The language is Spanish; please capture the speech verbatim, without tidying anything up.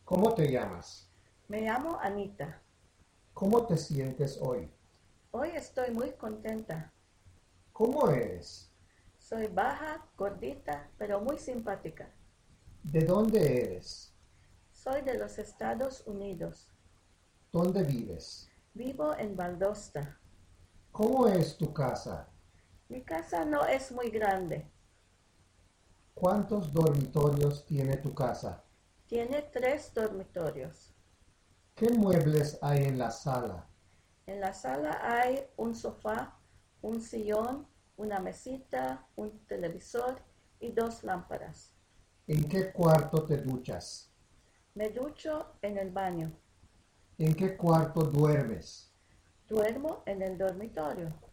¿Cómo te llamas? Me llamo Anita. ¿Cómo te sientes hoy? Hoy estoy muy contenta. ¿Cómo eres? Soy baja, gordita, pero muy simpática. ¿De dónde eres? Soy de los Estados Unidos. ¿Dónde vives? Vivo en Valdosta. ¿Cómo es tu casa? Mi casa no es muy grande. ¿Cuántos dormitorios tiene tu casa? Tiene tres dormitorios. ¿Qué muebles hay en la sala? En la sala hay un sofá, un sillón, una mesita, un televisor y dos lámparas. ¿En qué cuarto te duchas? Me ducho en el baño. ¿En qué cuarto duermes? Duermo en el dormitorio.